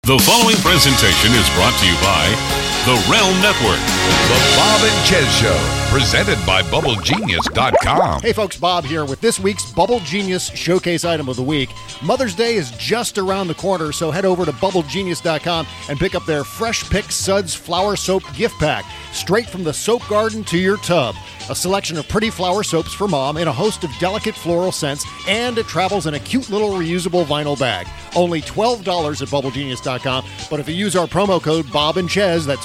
The following presentation is brought to you by The Realm Network. The Bob and Chez Show, presented by BubbleGenius.com. Hey folks, Bob here with this week's Bubble Genius Showcase Item of the Week. Mother's Day is just around the corner, so head over to BubbleGenius.com and pick up their Fresh Pick Suds Flower Soap Gift Pack, straight from the soap garden to your tub. A selection of pretty flower soaps for mom in a host of delicate floral scents, and it travels in a cute little reusable vinyl bag. Only $12 at BubbleGenius.com, but if you use our promo code Bob and Chez, that's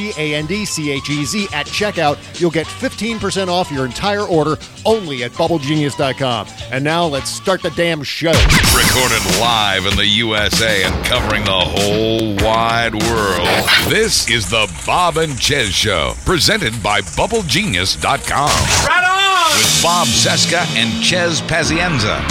BOBANDCHEZ at checkout, you'll get 15% off your entire order only at BubbleGenius.com. And now let's start the damn show. Recorded live in the USA and covering the whole wide world. This is the Bob and Chez Show, presented by BubbleGenius.com. Right on! With Bob Cesca and Chez Pazienza.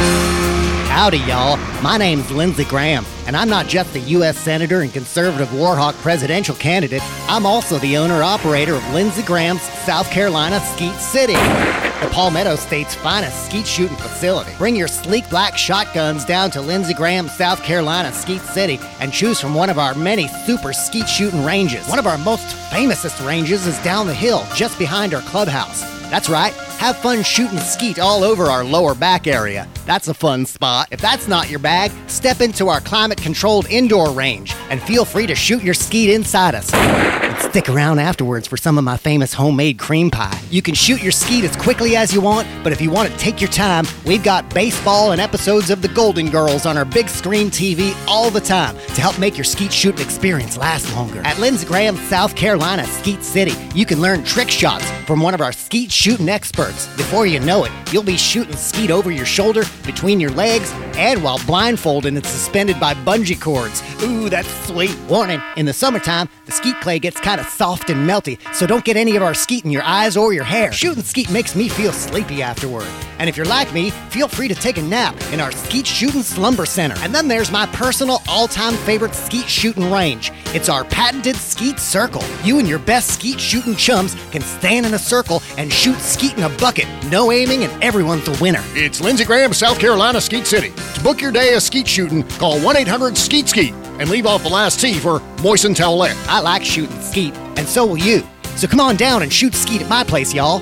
Howdy, y'all. My name's Lindsey Graham, and I'm not just a U.S. Senator and conservative Warhawk presidential candidate. I'm also the owner-operator of Lindsey Graham's South Carolina Skeet City, the Palmetto State's finest skeet shooting facility. Bring your sleek black shotguns down to Lindsey Graham's South Carolina Skeet City and choose from one of our many super skeet shooting ranges. One of our most famousest ranges is down the hill, just behind our clubhouse. That's right. Have fun shooting skeet all over our lower back area. That's a fun spot. If that's not your bag, step into our climate-controlled indoor range and feel free to shoot your skeet inside us. And stick around afterwards for some of my famous homemade cream pie. You can shoot your skeet as quickly as you want, but if you want to take your time, we've got baseball and episodes of The Golden Girls on our big screen TV all the time to help make your skeet shooting experience last longer. At Lindsey Graham's South Carolina Skeet City, you can learn trick shots from one of our skeet shooting experts. Before you know it, you'll be shooting skeet over your shoulder, between your legs, and while blindfolded and suspended by bungee cords. Ooh, that's sweet. Warning, in the summertime, the skeet clay gets kind of soft and melty, so don't get any of our skeet in your eyes or your hair. Shooting skeet makes me feel sleepy afterward. And if you're like me, feel free to take a nap in our Skeet Shooting Slumber Center. And then there's my personal all-time favorite skeet shooting range. It's our patented Skeet Circle. You and your best skeet shooting chums can stand in a circle and shoot skeet in a bucket. No aiming and everyone's a winner. It's Lindsey Graham, South Carolina Skeet City. To book your day of skeet shooting, call 1-800-SKEET-SKEET and leave off the last T for moisten towelette. I like shooting skeet, and so will you. So come on down and shoot skeet at my place, y'all.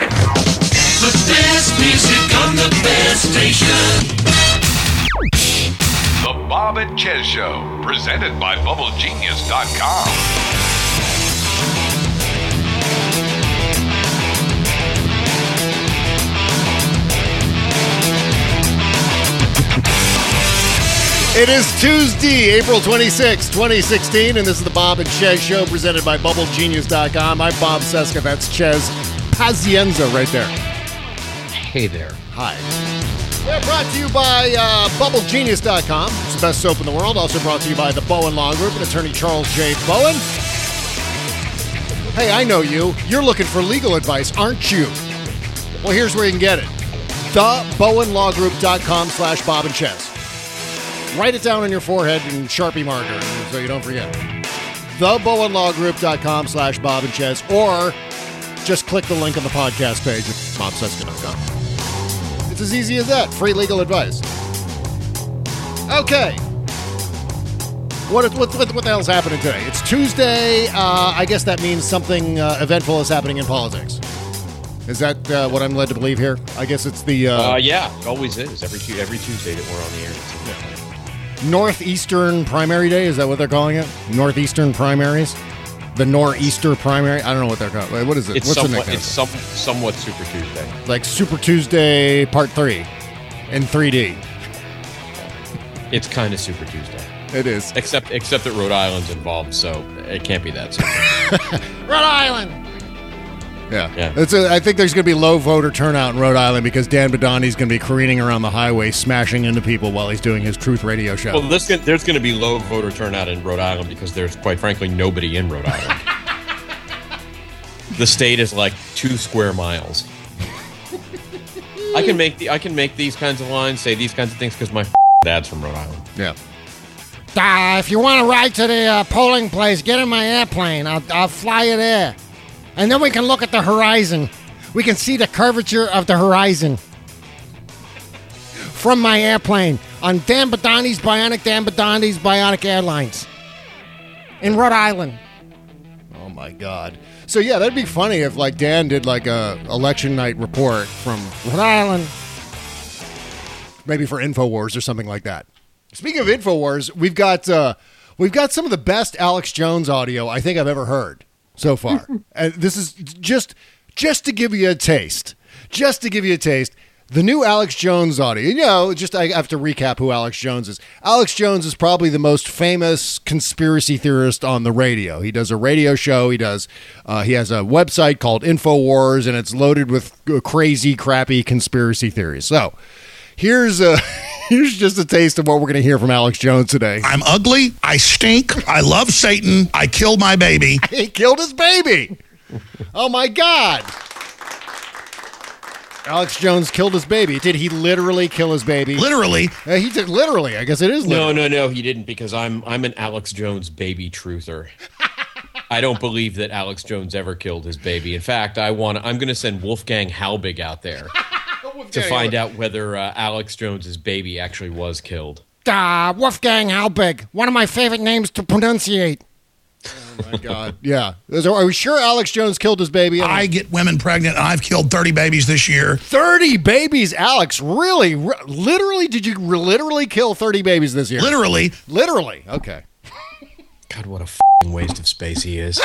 The best music on the best station. The Bob and Chez Show, presented by BubbleGenius.com. It is Tuesday, April 26, 2016, and this is the Bob and Chez Show presented by BubbleGenius.com. I'm Bob Cesca. That's Chez Pazienza right there. Hey there. Hi. We're brought to you by BubbleGenius.com. It's the best soap in the world. Also brought to you by the Bowen Law Group and attorney Charles J. Bowen. Hey, I know you. You're looking for legal advice, aren't you? Well, here's where you can get it. TheBowenLawGroup.com/Bob and Chez. Write it down on your forehead in Sharpie marker so you don't forget. TheBowenLawGroup.com/Bob and Chez, or just click the link on the podcast page at BobCesca.com. It's as easy as that. Free legal advice. Okay. What the hell's happening today? It's Tuesday. I guess that means something eventful is happening in politics. Is that what I'm led to believe here? I guess it's the... Yeah, it always is. Every Tuesday that we're on the air. Northeastern Primary Day? Is that what they're calling it? Northeastern Primaries? The Nor'easter Primary? I don't know what they're called. What is it? It's somewhat Super Tuesday. Like Super Tuesday Part 3 in 3D. It's kind of Super Tuesday. It is. Except that Rhode Island's involved, so it can't be that simple. Rhode Island! Yeah. Yeah. I think there's going to be low voter turnout in Rhode Island because Dan Badani's going to be careening around the highway, smashing into people while he's doing his Truth Radio show. Well, there's going to be low voter turnout in Rhode Island because there's, quite frankly, nobody in Rhode Island. The state is like 2 square miles. I can make these kinds of lines, say these kinds of things because my dad's from Rhode Island. Yeah. If you want to ride to the polling place, get in my airplane. I'll fly you there. And then we can look at the horizon. We can see the curvature of the horizon from my airplane on Dan Badani's Bionic Airlines. in Rhode Island. Oh my God. So yeah, that'd be funny if like Dan did like a election night report from Rhode Island. maybe for InfoWars or something like that. Speaking of InfoWars, we've got some of the best Alex Jones audio I think I've ever heard so far. And this is just to give you a taste. Just to give you a taste. The new Alex Jones audio. You know, I have to recap who Alex Jones is. Alex Jones is probably the most famous conspiracy theorist on the radio. He does a radio show. He has a website called InfoWars, and it's loaded with crazy, crappy conspiracy theories. So here's just a taste of what we're going to hear from Alex Jones today. I'm ugly. I stink. I love Satan. I killed my baby. He killed his baby. Oh, my God. Alex Jones killed his baby. Did he literally kill his baby? Literally. He did literally. I guess it is literally. No, he didn't, because I'm an Alex Jones baby truther. I don't believe that Alex Jones ever killed his baby. In fact, I'm going to send Wolfgang Halbig out there to find out whether Alex Jones's baby actually was killed. Wolfgang Halbig, one of my favorite names to pronunciate. Oh, my God. Yeah. Are we sure Alex Jones killed his baby? I get women pregnant, and I've killed 30 babies this year. 30 babies, Alex? Really? Literally? Did you literally kill 30 babies this year? Literally. Literally. Okay. God, what a f***ing waste of space he is.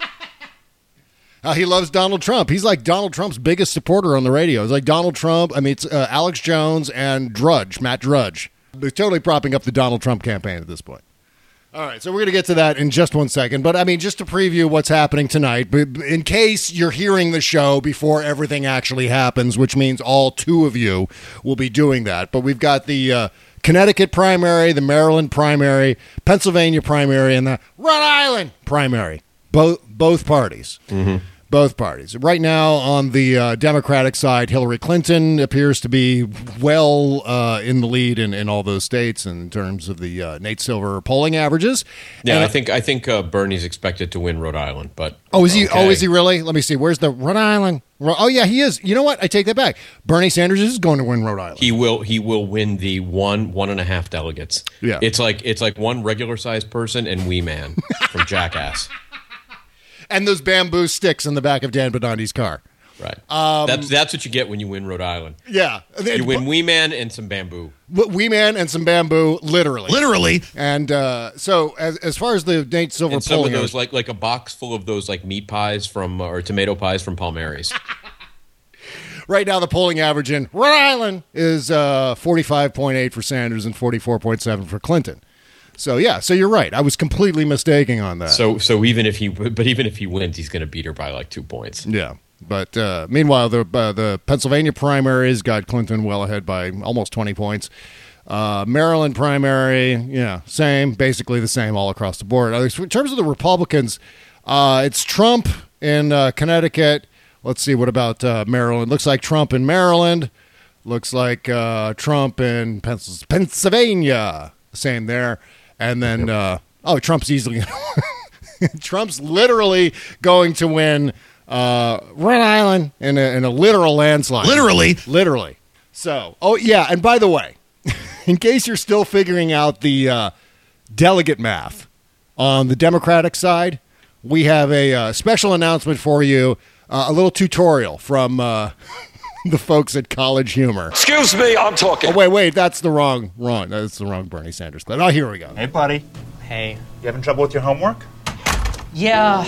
He loves Donald Trump. He's like Donald Trump's biggest supporter on the radio. It's like Donald Trump. I mean, it's Alex Jones and Matt Drudge. They're totally propping up the Donald Trump campaign at this point. All right, so we're going to get to that in just 1 second. But, I mean, just to preview what's happening tonight, in case you're hearing the show before everything actually happens, which means all two of you will be doing that. But we've got the Connecticut primary, the Maryland primary, Pennsylvania primary, and the Rhode Island primary. Both parties. Mm-hmm. Both parties. Right now, on the Democratic side, Hillary Clinton appears to be well in the lead in all those states in terms of the Nate Silver polling averages. Yeah, and I think Bernie's expected to win Rhode Island, but is he? Okay. Oh, is he really? Let me see. Where's the Rhode Island? Oh, yeah, he is. You know what? I take that back. Bernie Sanders is going to win Rhode Island. He will win the one and a half delegates. Yeah, it's like one regular sized person and Wee Man from Jackass. And those bamboo sticks in the back of Dan Benandi's car. Right. That's what you get when you win Rhode Island. Yeah. You win Wee Man and some bamboo. Wee Man and some bamboo, literally. Literally. And so as far as the Nate Silver and some polling of those, like a box full of those like meat pies or tomato pies from Palmieri's. Right now, the polling average in Rhode Island is 45.8 for Sanders and 44.7 for Clinton. So yeah, so you're right. I was completely mistaken on that. So even if he wins, he's going to beat her by like 2 points. Yeah, but meanwhile, the Pennsylvania primaries got Clinton well ahead by almost 20 points. Maryland primary, yeah, basically the same all across the board. In terms of the Republicans, it's Trump in Connecticut. Let's see, what about Maryland? Looks like Trump in Maryland. Looks like Trump in Pennsylvania. Same there. And then, Trump's easily Trump's literally going to win Rhode Island in a literal landslide. Literally. So, and by the way, in case you're still figuring out the delegate math on the Democratic side, we have a special announcement for you, a little tutorial from the folks at College Humor. Excuse me, I'm talking. Oh, wait, that's the wrong. That's the wrong Bernie Sanders clip. Oh, here we go. Hey, buddy. Hey. You having trouble with your homework? Yeah,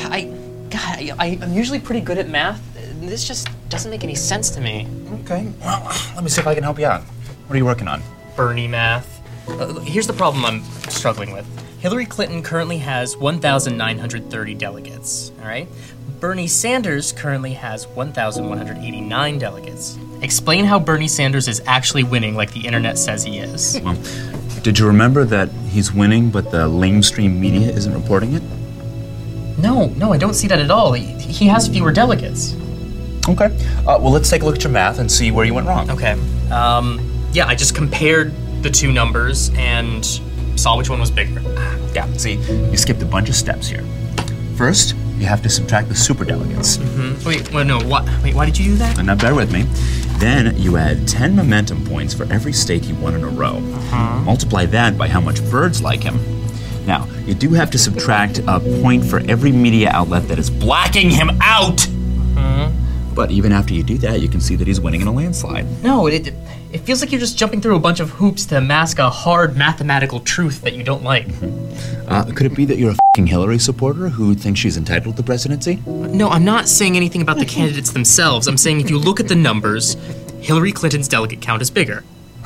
I'm usually pretty good at math. This just doesn't make any sense to me. Okay, well, let me see if I can help you out. What are you working on? Bernie math. Here's the problem I'm struggling with. Hillary Clinton currently has 1,930 delegates, all right? Bernie Sanders currently has 1,189 delegates. Explain how Bernie Sanders is actually winning like the internet says he is. Well, did you remember that he's winning, but the lamestream media isn't reporting it? No, I don't see that at all. He has fewer delegates. Okay. Well, let's take a look at your math and see where you went wrong. Okay. I just compared the two numbers and saw which one was bigger. Yeah, see, you skipped a bunch of steps here. First, you have to subtract the superdelegates. Mm-hmm. Why did you do that? Now, bear with me. Then you add 10 momentum points for every state he won in a row. Uh-huh. Multiply that by how much birds like him. Now, you do have to subtract a point for every media outlet that is blacking him out. But even after you do that, you can see that he's winning in a landslide. No, it feels like you're just jumping through a bunch of hoops to mask a hard mathematical truth that you don't like. Could it be that you're a f***ing Hillary supporter who thinks she's entitled to the presidency? No, I'm not saying anything about the candidates themselves. I'm saying if you look at the numbers, Hillary Clinton's delegate count is bigger.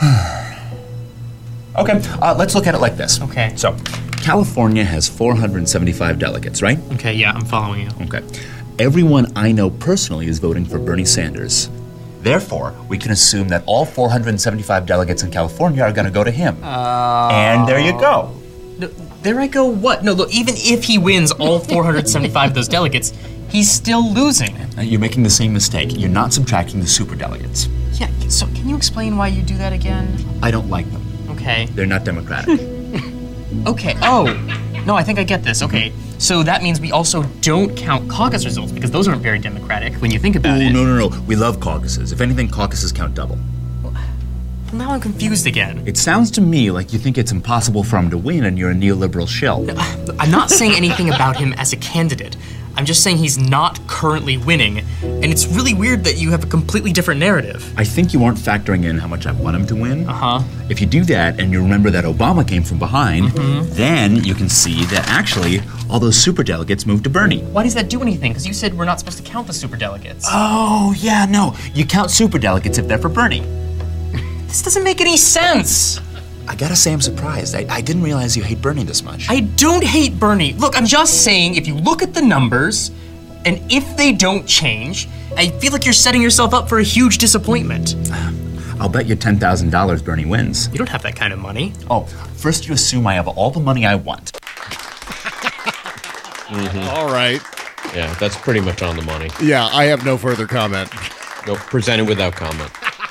Okay, let's look at it like this. Okay. So, California has 475 delegates, right? Okay, yeah, I'm following you. Okay. Everyone I know personally is voting for Bernie Sanders. Therefore, we can assume that all 475 delegates in California are going to go to him. And there you go. No, there I go what? No, look, even if he wins all 475 of those delegates, he's still losing. You're making the same mistake. You're not subtracting the superdelegates. Yeah, so can you explain why you do that again? I don't like them. Okay. They're not democratic. Okay, no, I think I get this. Okay, so that means we also don't count caucus results because those aren't very democratic when you think about it. No. We love caucuses. If anything, caucuses count double. Well, now I'm confused again. It sounds to me like you think it's impossible for him to win and you're a neoliberal shill. I'm not saying anything about him as a candidate. I'm just saying he's not currently winning, and it's really weird that you have a completely different narrative. I think you aren't factoring in how much I want him to win. If you do that and you remember that Obama came from behind, then you can see that actually all those superdelegates moved to Bernie. Why does that do anything? Because you said we're not supposed to count the superdelegates. Oh, yeah, no. You count superdelegates if they're for Bernie. This doesn't make any sense. I gotta say I'm surprised. I didn't realize you hate Bernie this much. I don't hate Bernie. Look, I'm just saying if you look at the numbers, and if they don't change, I feel like you're setting yourself up for a huge disappointment. I'll bet you $10,000 Bernie wins. You don't have that kind of money. Oh, first you assume I have all the money I want. All right. Yeah, that's pretty much on the money. Yeah, I have no further comment. Nope, presented without comment.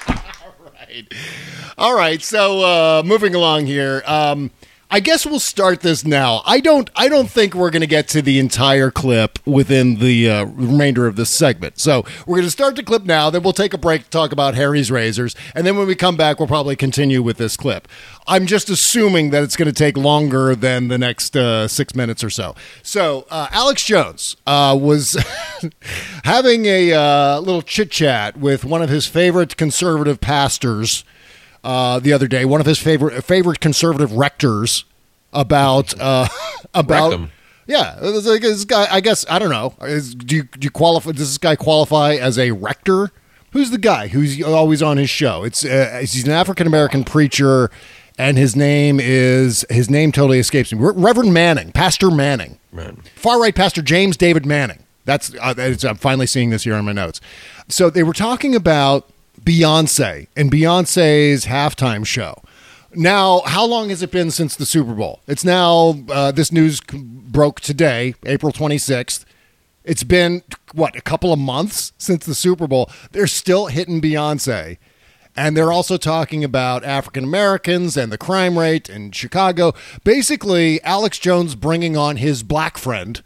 All right, so moving along here. I guess we'll start this now. I don't think we're going to get to the entire clip within the remainder of this segment. So we're going to start the clip now, then we'll take a break to talk about Harry's razors, and then when we come back, we'll probably continue with this clip. I'm just assuming that it's going to take longer than the next 6 minutes or so. So Alex Jones was having a little chit-chat with one of his favorite conservative pastors the other day, one of his favorite conservative rectors about Rectum. Yeah, this guy. I guess I don't know. Do you qualify? Does this guy qualify as a rector? Who's the guy who's always on his show? He's an African American preacher, and his name totally escapes me. Reverend Manning, Pastor Manning, far right Pastor James David Manning. I'm finally seeing this here on my notes. So they were talking about Beyonce and Beyonce's halftime show. Now, how long has it been since the Super Bowl? It's now, this news broke today, April 26th. It's been, a couple of months since the Super Bowl. They're still hitting Beyonce. And they're also talking about African Americans and the crime rate in Chicago. Basically, Alex Jones bringing on his black friend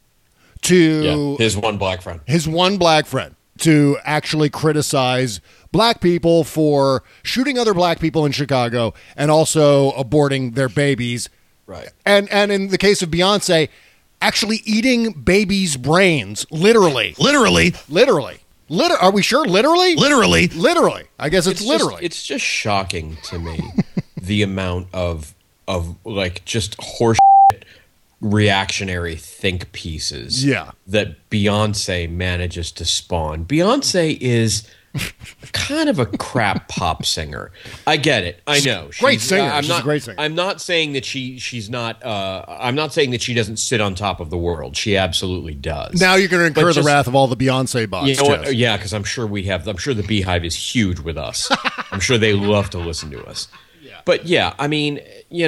his one black friend. To actually criticize black people for shooting other black people in Chicago and also aborting their babies. Right. And in the case of Beyonce, actually eating babies' brains, literally. Are we sure? Literally. I guess it's literally. It's just shocking to me the amount of like just horse reactionary think pieces that Beyonce manages to spawn. Beyonce is kind of a crap pop singer. I get it. I know. Great singer. She's a great singer. I'm not saying that she's not I'm not saying that she doesn't sit on top of the world. She absolutely does. Now you're going to incur the wrath of all the Beyonce bots. You know what? Yeah, because I'm sure the Beehive is huge with us. I'm sure they love to listen to us. Yeah. But yeah, I mean,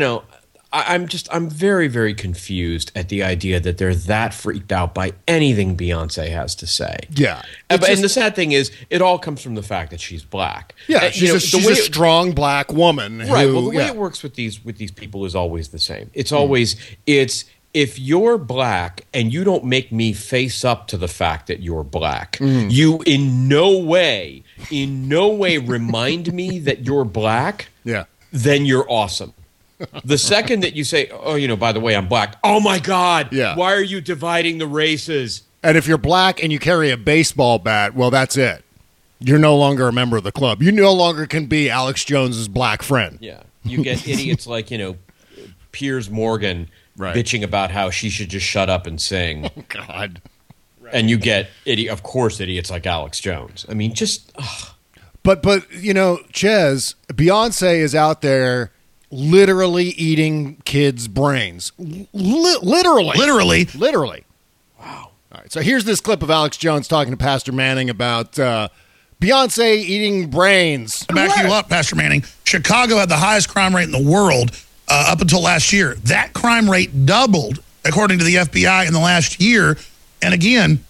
I'm very, very confused at the idea that they're that freaked out by anything Beyonce has to say. Yeah. And the sad thing is, it all comes from the fact that she's black. Yeah, she's a strong black woman. Right. Well, the way it works with these people is always the same. It's always, if you're black and you don't make me face up to the fact that you're black, you in no way remind me that you're black, then you're awesome. The second that you say, oh, by the way, I'm black. Oh, my God. Yeah. Why are you dividing the races? And if you're black and you carry a baseball bat, well, that's it. You're no longer a member of the club. You no longer can be Alex Jones's black friend. Yeah. You get idiots like, Piers Morgan bitching about how she should just shut up and sing. Oh, God. Right. And you get, idiots like Alex Jones. I mean, just... Ugh. But Ches, Beyonce is out there literally eating kids' brains. Literally. Wow. All right, so here's this clip of Alex Jones talking to Pastor Manning about Beyonce eating brains. To back you up, Pastor Manning, Chicago had the highest crime rate in the world up until last year. That crime rate doubled, according to the FBI, in the last year. And again,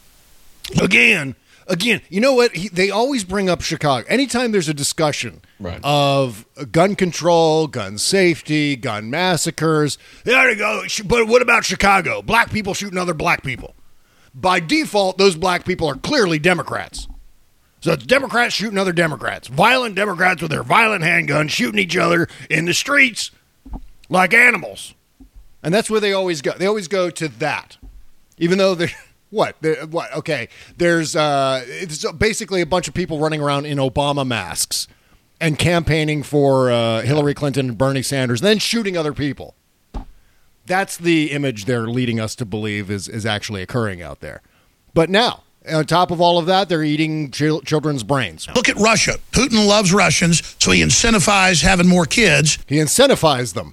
you know what? They always bring up Chicago. Anytime there's a discussion of gun control, gun safety, gun massacres, there you go. But what about Chicago? Black people shooting other black people. By default, those black people are clearly Democrats. So it's Democrats shooting other Democrats. Violent Democrats with their violent handguns shooting each other in the streets like animals. And that's where they always go. They always go to that. Even though they're... What? Okay. There's it's basically a bunch of people running around in Obama masks and campaigning for Hillary Clinton and Bernie Sanders, then shooting other people. That's the image they're leading us to believe is actually occurring out there. But now, on top of all of that, they're eating children's brains. Look at Russia. Putin loves Russians, so he incentivized having more kids. He incentivized them.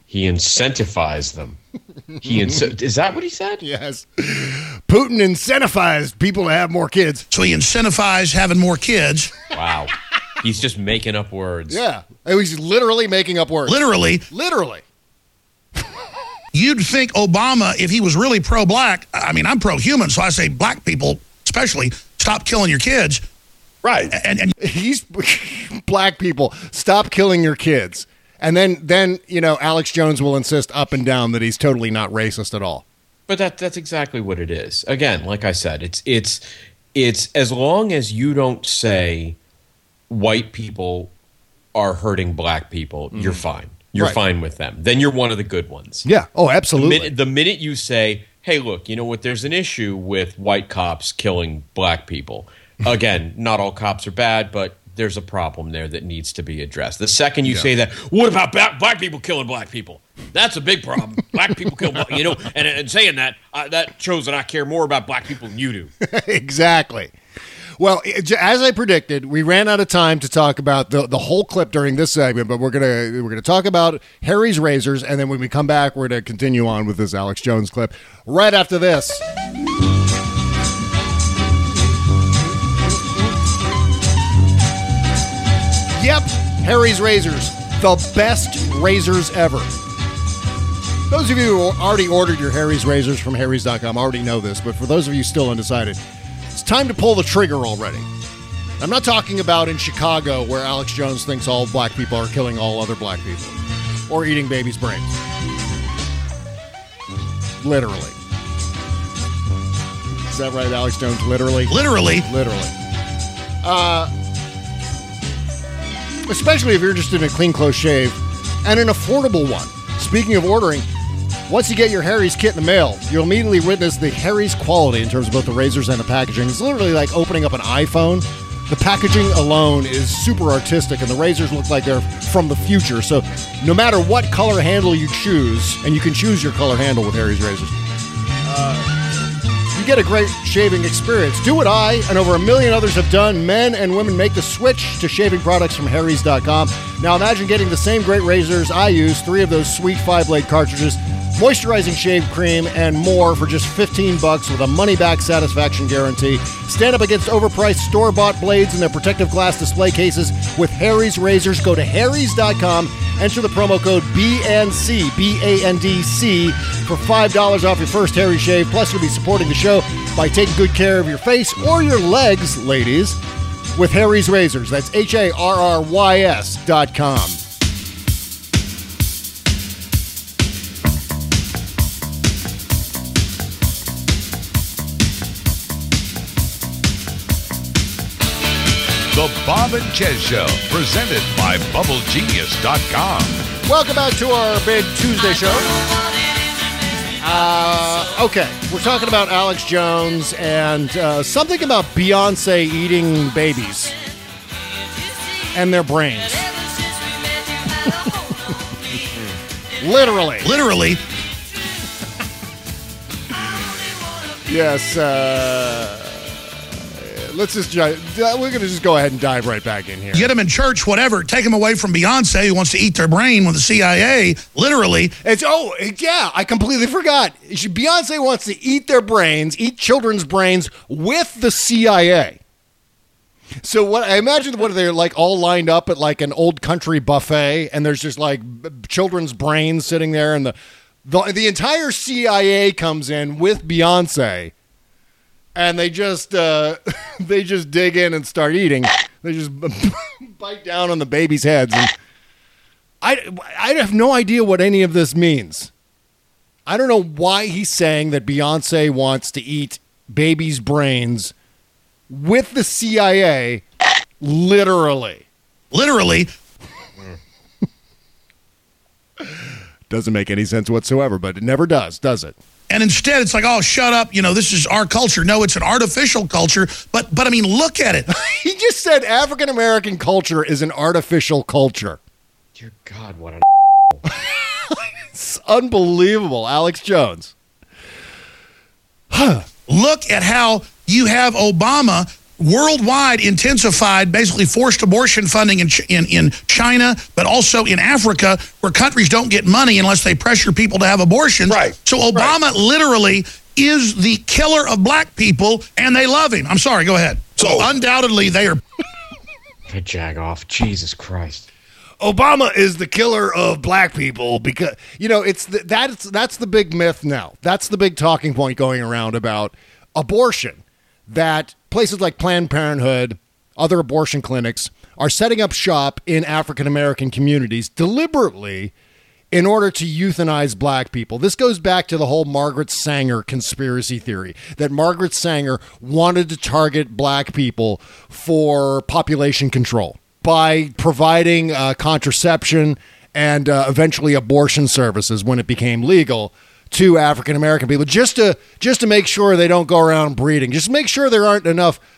Is that what he said? Yes. Putin incentivized people to have more kids. So he incentivized having more kids. Wow. He's just making up words. Yeah. He's literally making up words. Literally. You'd think Obama, if he was really pro-black, I mean, I'm pro-human, so I say black people especially, stop killing your kids. Right. And he's black people, stop killing your kids. And then Alex Jones will insist up and down that he's totally not racist at all. But that's exactly what it is. Again, like I said, it's as long as you don't say white people are hurting black people, you're fine. You're fine with them. Then you're one of the good ones. Yeah. Oh, absolutely. The minute you say, hey, look, you know what? There's an issue with white cops killing black people. Again, not all cops are bad, but there's a problem there that needs to be addressed. The second you say that, what about black people killing black people? That's a big problem. Black people kill black, and saying that, that shows that I care more about black people than you do. Exactly. Well, as I predicted, we ran out of time to talk about the whole clip during this segment, but we're gonna talk about Harry's razors, and then when we come back, we're gonna continue on with this Alex Jones clip right after this. Yep, Harry's razors, the best razors ever. Those of you who already ordered your Harry's razors from Harry's.com already know this, but for those of you still undecided, it's time to pull the trigger already. I'm not talking about in Chicago where Alex Jones thinks all black people are killing all other black people or eating babies' brains. Literally. Is that right, Alex Jones? Literally? Literally. Especially if you're interested in a clean close shave and an affordable one. Speaking of ordering, once you get your Harry's kit in the mail, you'll immediately witness the Harry's quality in terms of both the razors and the packaging. It's literally like opening up an iPhone. The packaging alone is super artistic, and the razors look like they're from the future. So no matter what color handle you choose, and you can choose your color handle with Harry's razors, you get a great shaving experience. Do what I and over 1 million others have done. Men and women make the switch to shaving products from Harry's.com. Now imagine getting the same great razors I use, 3 of those sweet 5-blade cartridges, moisturizing shave cream, and more for just $15 with a money-back satisfaction guarantee. Stand up against overpriced store-bought blades in their protective glass display cases with Harry's razors. Go to Harry's.com, enter the promo code BANDC, B-A-N-D-C, for $5 off your first Harry shave. Plus, you'll be supporting the show by taking good care of your face or your legs, ladies, with Harry's razors. That's HARRYS.com. The The Bob and Chez Show, presented by BubbleGenius.com. Welcome back to our big Tuesday show. Okay, we're talking about Alex Jones and something about Beyonce eating babies and their brains. Literally. Yes. Let's just. We're going to just go ahead and dive right back in here. Get them in church, whatever. Take them away from Beyonce, who wants to eat their brain with the CIA. Literally. I completely forgot. Beyonce wants to eat their brains, eat children's brains with the CIA. So what I imagine, what they're like all lined up at like an old country buffet, and there's just like children's brains sitting there, and the entire CIA comes in with Beyonce. And they just dig in and start eating. They just bite down on the babies' heads. And I have no idea what any of this means. I don't know why he's saying that Beyonce wants to eat babies' brains with the CIA. Literally. Doesn't make any sense whatsoever, but it never does it? And instead, it's like, oh, shut up. This is our culture. No, it's an artificial culture. But I mean, look at it. He just said African-American culture is an artificial culture. Dear God, what an It's unbelievable. Alex Jones. Look at how you have Obama worldwide intensified, basically forced abortion funding in China, but also in Africa, where countries don't get money unless they pressure people to have abortions. Right. So Obama literally is the killer of black people, and they love him. I'm sorry, go ahead. So undoubtedly they are... Jag off. Jesus Christ. Obama is the killer of black people because, that's the big myth now. That's the big talking point going around about abortion, that places like Planned Parenthood, other abortion clinics, are setting up shop in African-American communities deliberately in order to euthanize black people. This goes back to the whole Margaret Sanger conspiracy theory, that Margaret Sanger wanted to target black people for population control by providing contraception and eventually abortion services when it became legal to African-American people, just to make sure they don't go around breeding, just make sure there aren't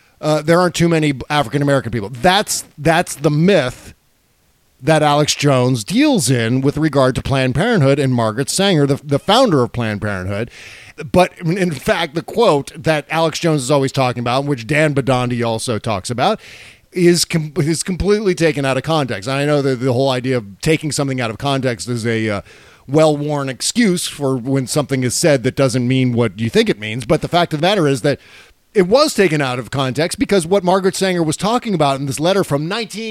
too many African-American people. That's the myth that Alex Jones deals in with regard to Planned Parenthood and Margaret Sanger, the founder of Planned Parenthood. But in fact, the quote that Alex Jones is always talking about, which Dan Bidandi also talks about, is completely taken out of context. And I know that the whole idea of taking something out of context is a well-worn excuse for when something is said that doesn't mean what you think it means. But the fact of the matter is that it was taken out of context because what Margaret Sanger was talking about in this letter from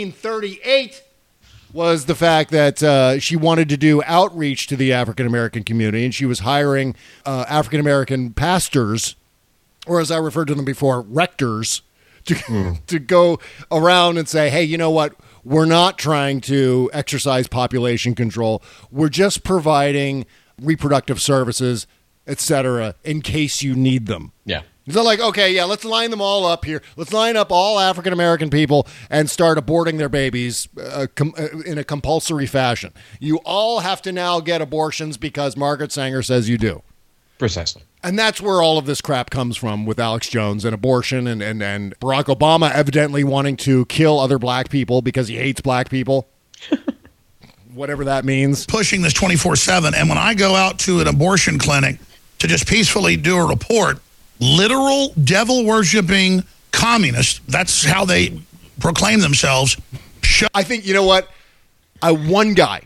1938 was the fact that she wanted to do outreach to the African-American community, and she was hiring African-American pastors, or as I referred to them before, rectors, to go around and say, hey, you know what? We're not trying to exercise population control. We're just providing reproductive services, etc., in case you need them. Yeah. So like, okay, yeah, let's line them all up here. Let's line up all African-American people and start aborting their babies in a compulsory fashion. You all have to now get abortions because Margaret Sanger says you do. Precisely. And that's where all of this crap comes from with Alex Jones and abortion and Barack Obama evidently wanting to kill other black people because he hates black people. Whatever that means. Pushing this 24/7. And when I go out to an abortion clinic to just peacefully do a report, literal devil-worshipping communists, that's how they proclaim themselves. I think, you know what? One guy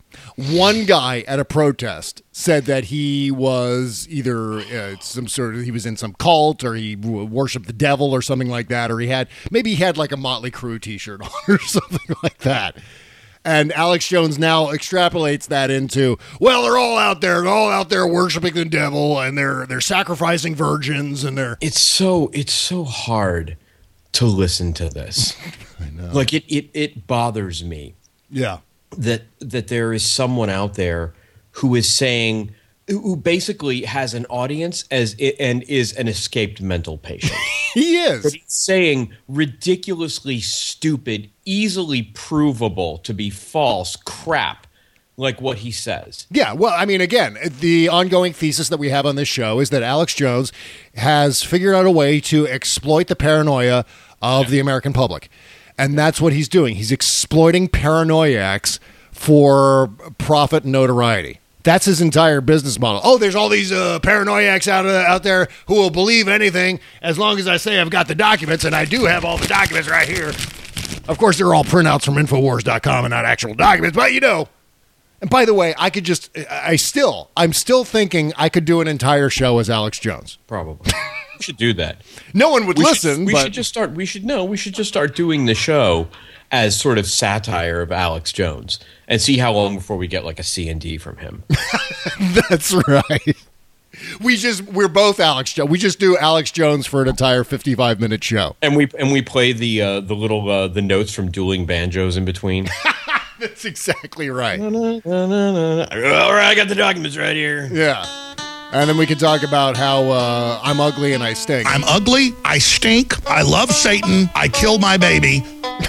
at a protest said that he was either he was in some cult or he worshiped the devil or something like that, or he had like a Motley Crue t-shirt on or something like that. And Alex Jones now extrapolates that into, well, they're all out there worshiping the devil, and they're sacrificing virgins, and they're. It's so hard to listen to this. I know. Like it bothers me. Yeah. That there is someone out there who is saying, who basically has an audience and is an escaped mental patient. He is. But he's saying ridiculously stupid, easily provable to be false crap like what he says. Yeah, well, I mean, again, the ongoing thesis that we have on this show is that Alex Jones has figured out a way to exploit the paranoia of the American public. And that's what he's doing. He's exploiting paranoiacs for profit and notoriety. That's his entire business model. Oh, there's all these paranoiacs out there who will believe anything as long as I say I've got the documents, and I do have all the documents right here. Of course, they're all printouts from Infowars.com and not actual documents, but you know. And by the way, I'm still thinking I could do an entire show as Alex Jones. Probably. We should do that. No one would listen. We should just start doing the show as sort of satire of Alex Jones and see how long before we get like a C&D from him. That's right. We're both Alex Jones. We just do Alex Jones for an entire 55-minute show. And we play the little the notes from dueling banjos in between. That's exactly right. All right, I got the documents right here. Yeah. And then we can talk about how I'm ugly and I stink. I'm ugly, I stink, I love Satan, I killed my baby.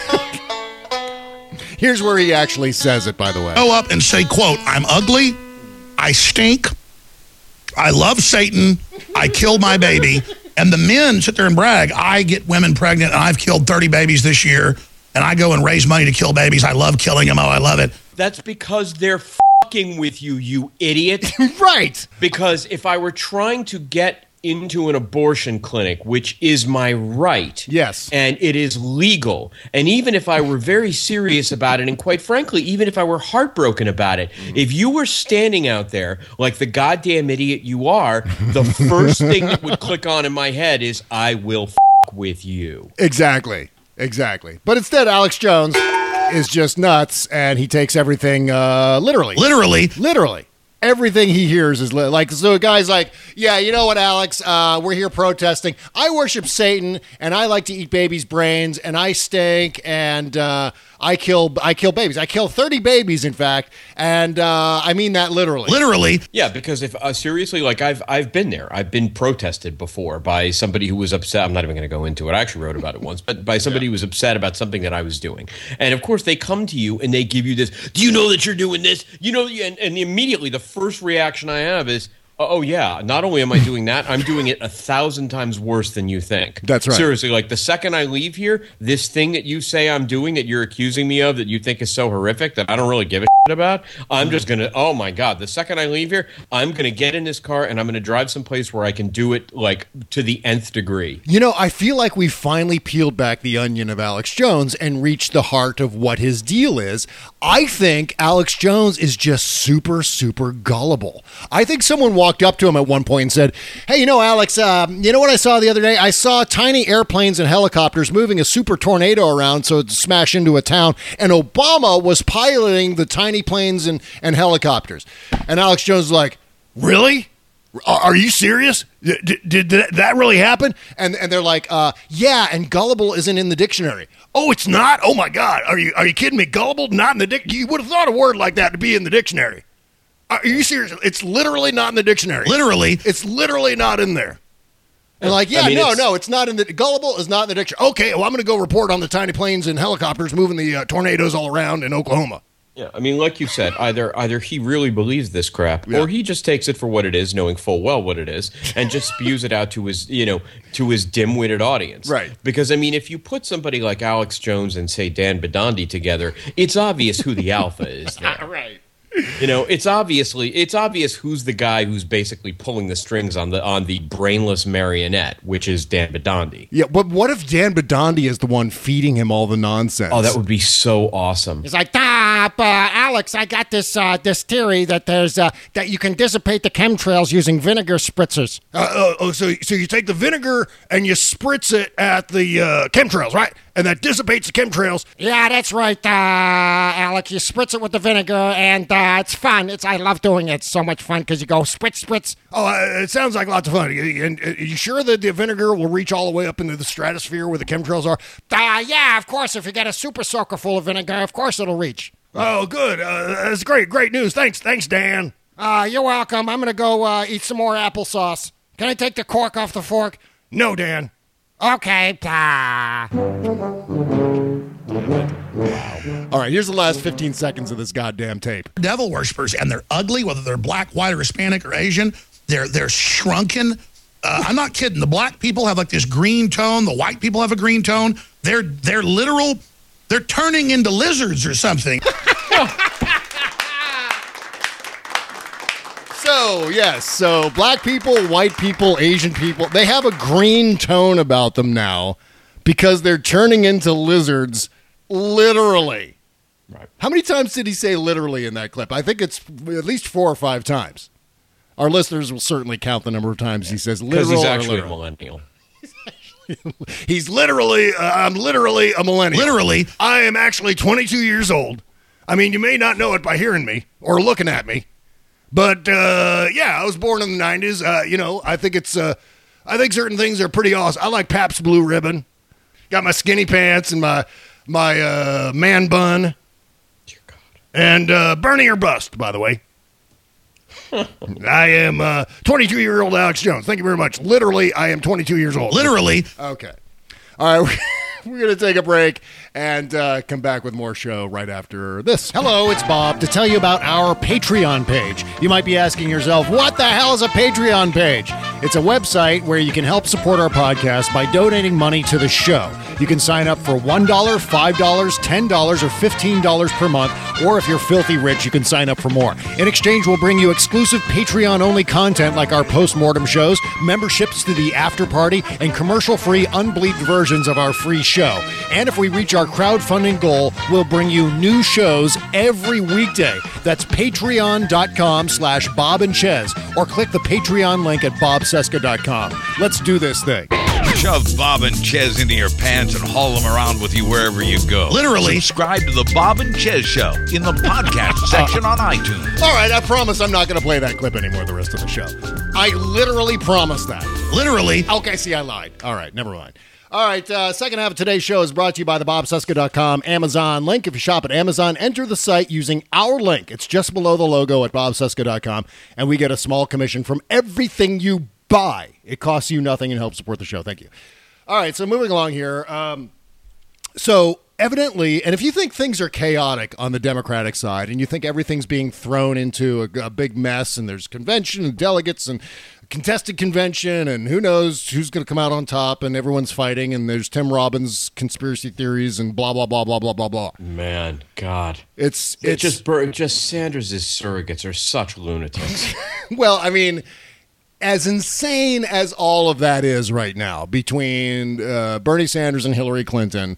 Here's where he actually says it, by the way. Go up and say, quote, I'm ugly, I stink, I love Satan, I killed my baby. And the men sit there and brag, I get women pregnant and I've killed 30 babies this year. And I go and raise money to kill babies. I love killing them. Oh, I love it. That's because they're fucking with you, you idiot. Right. Because if I were trying to get into an abortion clinic, which is my right. Yes. And it is legal. And even if I were very serious about it, and quite frankly, even if I were heartbroken about it, if you were standing out there like the goddamn idiot you are, the first thing that would click on in my head is, I will fuck with you. Exactly. But instead, Alex Jones is just nuts, and he takes everything literally. Literally. Everything he hears is like, so a guy's like, yeah, you know what, Alex, we're here protesting. I worship Satan, and I like to eat babies' brains, and I stink, and I kill babies. I kill 30 babies, in fact, and I mean that literally. Literally. Yeah, because if seriously, like I've been there. I've been protested before by somebody who was upset. I'm not even going to go into it. I actually wrote about it once, but by somebody who was upset about something that I was doing. And of course, they come to you and they give you this. Do you know that you're doing this? You know, and immediately the first reaction I have is, oh, yeah, not only am I doing that, I'm doing it 1,000 times worse than you think. That's right. Seriously, like the second I leave here, this thing that you say I'm doing that you're accusing me of that you think is so horrific that I don't really give a shit about, I'm just going to, oh my God, the second I leave here, I'm going to get in this car and I'm going to drive someplace where I can do it like to the nth degree. You know, I feel like we finally peeled back the onion of Alex Jones and reached the heart of what his deal is. I think Alex Jones is just super, super gullible. I think someone walked up to him at one point and said, hey, you know, Alex, you know what I saw the other day? I saw tiny airplanes and helicopters moving a super tornado around so it'd smash into a town, and Obama was piloting the tiny planes and helicopters. And Alex Jones was like, really? Are you serious? Did that really happen? And they're like, yeah, and gullible isn't in the dictionary. Oh, it's not? Oh, my God. Are you kidding me? Gullible? Not in the dictionary? You would have thought a word like that to be in the dictionary. Are you serious? It's literally not in the dictionary. Literally. It's literally not in there. And like, yeah, I mean, no, it's not in the, gullible is not in the dictionary. Okay, well, I'm going to go report on the tiny planes and helicopters moving the tornadoes all around in Oklahoma. Yeah, I mean, like you said, either he really believes this crap, or he just takes it for what it is, knowing full well what it is, and just spews it out to his, to his dim-witted audience. Right. Because I mean, if you put somebody like Alex Jones and say Dan Bidandi together, it's obvious who the alpha is there. Right. It's obvious who's the guy who's basically pulling the strings on the brainless marionette, which is Dan Bidandi. Yeah, but what if Dan Bidandi is the one feeding him all the nonsense? Oh, that would be so awesome. He's like, Alex, I got this theory that there's that you can dissipate the chemtrails using vinegar spritzers. So you take the vinegar and you spritz it at the chemtrails, right? And that dissipates the chemtrails. Yeah, that's right, Alex. You spritz it with the vinegar, and it's fun. I love doing it. It's so much fun because you go spritz. Oh, it sounds like lots of fun. And are you sure that the vinegar will reach all the way up into the stratosphere where the chemtrails are? Yeah, of course. If you get a super soaker full of vinegar, of course it'll reach. Oh, good. That's great news. Thanks, Dan. You're welcome. I'm going to go eat some more applesauce. Can I take the cork off the fork? No, Dan. Okay. All right, here's the last 15 seconds of this goddamn tape. Devil worshippers, and they're ugly, whether they're black, white, or Hispanic or Asian. They're shrunken. I'm not kidding. The black people have like this green tone. The white people have a green tone. They're literal. They're turning into lizards or something. So black people, white people, Asian people, they have a green tone about them now because they're turning into lizards, literally. Right. How many times did he say literally in that clip? I think it's at least 4 or 5 times. Our listeners will certainly count the number of times he says literal. Because he's actually or a millennial. He's literally, I'm literally a millennial. Literally. I am actually 22 years old. I mean, you may not know it by hearing me or looking at me. But, I was born in the 90s. I think certain things are pretty awesome. I like Pabst Blue Ribbon. Got my skinny pants and my man bun. Dear God. And Bernie or bust, by the way. I am 22-year-old Alex Jones. Thank you very much. Literally, I am 22 years old. Literally. Okay. All right. We're going to take a break and come back with more show right after this. Hello, it's Bob to tell you about our Patreon page. You might be asking yourself, what the hell is a Patreon page? It's a website where you can help support our podcast by donating money to the show. You can sign up for $1, $5, $10, or $15 per month, or if you're filthy rich, you can sign up for more. In exchange, we'll bring you exclusive Patreon-only content like our post-mortem shows, memberships to the after party, and commercial-free, unbleeped versions of our free show. And if we reach our crowdfunding goal, we'll bring you new shows every weekday. That's patreon.com/Bob and Ches, or click the Patreon link at bobcesca.com. Let's do this thing. Shove Bob and Ches into your pants and haul them around with you wherever you go. Literally. Subscribe to the Bob and Ches Show in the podcast section on iTunes. All right, I promise I'm not going to play that clip anymore the rest of the show. I literally promise that. Literally. Okay, see, I lied. All right, never mind. All right, second half of today's show is brought to you by the bobcesca.com Amazon link. If you shop at Amazon, enter the site using our link. It's just below the logo at bobcesca.com, and we get a small commission from everything you buy. It costs you nothing and helps support the show. Thank you. All right, so moving along here. So evidently, and if you think things are chaotic on the Democratic side and you think everything's being thrown into a big mess and there's convention and delegates and contested convention and who knows who's going to come out on top and everyone's fighting and there's Tim Robbins conspiracy theories and blah, blah, blah, blah, blah, blah, blah. Man, God. It's just Sanders' surrogates are such lunatics. Well, I mean, as insane as all of that is right now between Bernie Sanders and Hillary Clinton,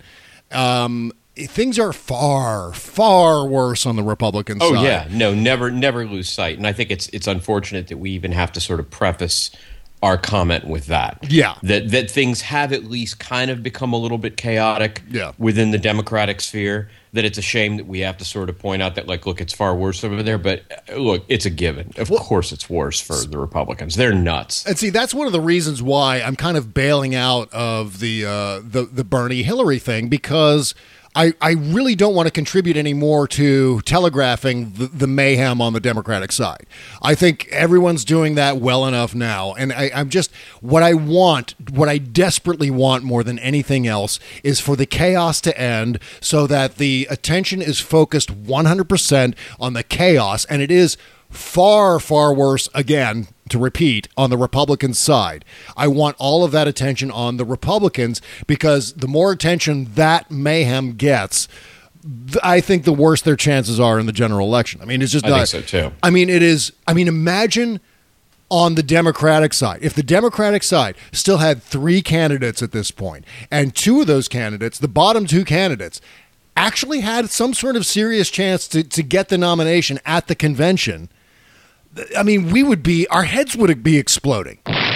things are far, far worse on the Republican side. Oh, yeah. No, never lose sight. And I think it's unfortunate that we even have to sort of preface our comment with that. Yeah. That things have at least kind of become a little bit chaotic within the Democratic sphere, that it's a shame that we have to sort of point out that, like, look, it's far worse over there. But, look, it's a given. Of course it's worse for the Republicans. They're nuts. And see, that's one of the reasons why I'm kind of bailing out of the Bernie-Hillary thing, because I really don't want to contribute any more to telegraphing the mayhem on the Democratic side. I think everyone's doing that well enough now. And I'm just, what I desperately want more than anything else is for the chaos to end so that the attention is focused 100% on the chaos. And it is far, far worse, again, to repeat, on the Republican side. I want all of that attention on the Republicans, because the more attention that mayhem gets, I think the worse their chances are in the general election. I mean, it's just not. I think so, too. I mean, it is. I mean, imagine on the Democratic side, if the Democratic side still had 3 candidates at this point, and 2 of those candidates, the bottom 2 candidates, actually had some sort of serious chance to get the nomination at the convention. I mean, our heads would be exploding.